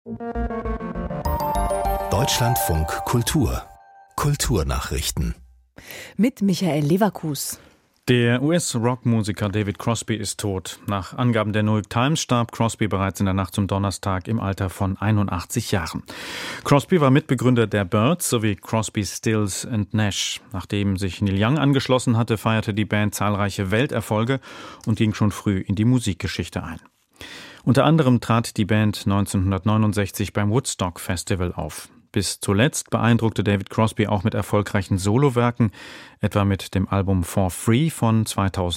Deutschlandfunk Kultur. Kulturnachrichten. Mit Michael Leverkus. Der US-Rockmusiker David Crosby ist tot. Nach Angaben der New York Times starb Crosby bereits in der Nacht zum Donnerstag im Alter von 81 Jahren. Crosby war Mitbegründer der Byrds sowie Crosby, Stills & Nash. Nachdem sich Neil Young angeschlossen hatte, feierte die Band zahlreiche Welterfolge und ging schon früh in die Musikgeschichte ein. Unter anderem trat die Band 1969 beim Woodstock Festival auf. Bis zuletzt beeindruckte David Crosby auch mit erfolgreichen Solowerken, etwa mit dem Album For Free von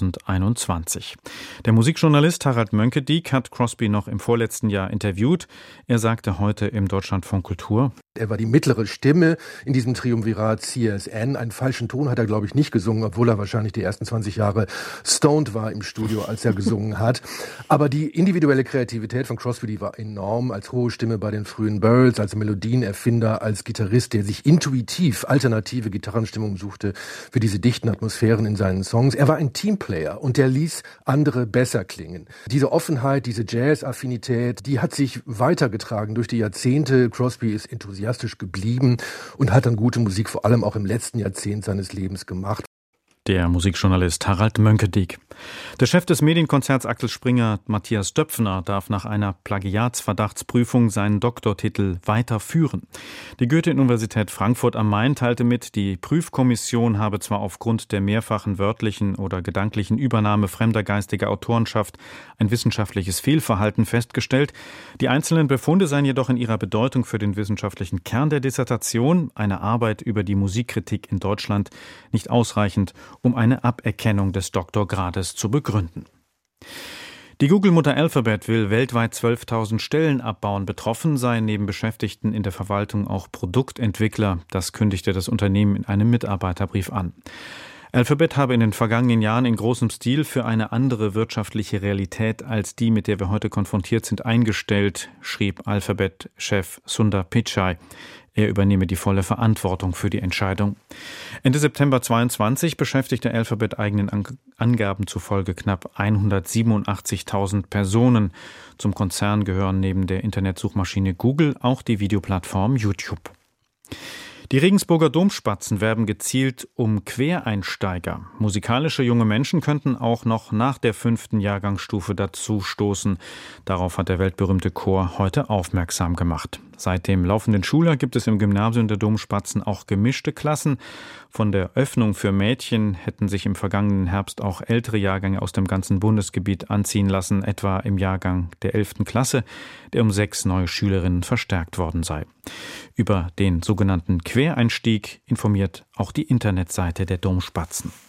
2021. Der Musikjournalist Harald Mönckedik hat Crosby noch im vorletzten Jahr interviewt. Er sagte heute im Deutschlandfunk Kultur: Er war die mittlere Stimme in diesem Triumvirat CSN. Einen falschen Ton hat er, glaube ich, nicht gesungen, obwohl er wahrscheinlich die ersten 20 Jahre stoned war im Studio, als er gesungen hat. Aber die individuelle Kreativität von Crosby, die war enorm. Als hohe Stimme bei den frühen Byrds, als Melodienerfinder, als Gitarrist, der sich intuitiv alternative Gitarrenstimmung suchte für diese dichten Atmosphären in seinen Songs. Er war ein Teamplayer und der ließ andere besser klingen. Diese Offenheit, diese Jazz-Affinität, die hat sich weitergetragen durch die Jahrzehnte. Crosby ist enthusiastisch geblieben und hat dann gute Musik vor allem auch im letzten Jahrzehnt seines Lebens gemacht. Der Musikjournalist Harald Mönckedik. Der Chef des Medienkonzerts Axel Springer, Matthias Döpfner, darf nach einer Plagiatsverdachtsprüfung seinen Doktortitel weiterführen. Die Goethe-Universität Frankfurt am Main teilte mit, die Prüfkommission habe zwar aufgrund der mehrfachen wörtlichen oder gedanklichen Übernahme fremder geistiger Autorenschaft ein wissenschaftliches Fehlverhalten festgestellt. Die einzelnen Befunde seien jedoch in ihrer Bedeutung für den wissenschaftlichen Kern der Dissertation, eine Arbeit über die Musikkritik in Deutschland, nicht ausreichend, um eine Aberkennung des Doktorgrades zu begründen. Die Google-Mutter Alphabet will weltweit 12.000 Stellen abbauen. Betroffen seien neben Beschäftigten in der Verwaltung auch Produktentwickler. Das kündigte das Unternehmen in einem Mitarbeiterbrief an. Alphabet habe in den vergangenen Jahren in großem Stil für eine andere wirtschaftliche Realität als die, mit der wir heute konfrontiert sind, eingestellt, schrieb Alphabet-Chef Sundar Pichai. Er übernehme die volle Verantwortung für die Entscheidung. Ende September 2022 beschäftigte Alphabet eigenen Angaben zufolge knapp 187.000 Personen. Zum Konzern gehören neben der Internetsuchmaschine Google auch die Videoplattform YouTube. Die Regensburger Domspatzen werben gezielt um Quereinsteiger. Musikalische junge Menschen könnten auch noch nach der 5. Jahrgangsstufe dazu stoßen. Darauf hat der weltberühmte Chor heute aufmerksam gemacht. Seit dem laufenden Schuljahr gibt es im Gymnasium der Domspatzen auch gemischte Klassen. Von der Öffnung für Mädchen hätten sich im vergangenen Herbst auch ältere Jahrgänge aus dem ganzen Bundesgebiet anziehen lassen, etwa im Jahrgang der 11. Klasse, der um 6 neue Schülerinnen verstärkt worden sei. Über den sogenannten Quereinstieg informiert auch die Internetseite der Domspatzen.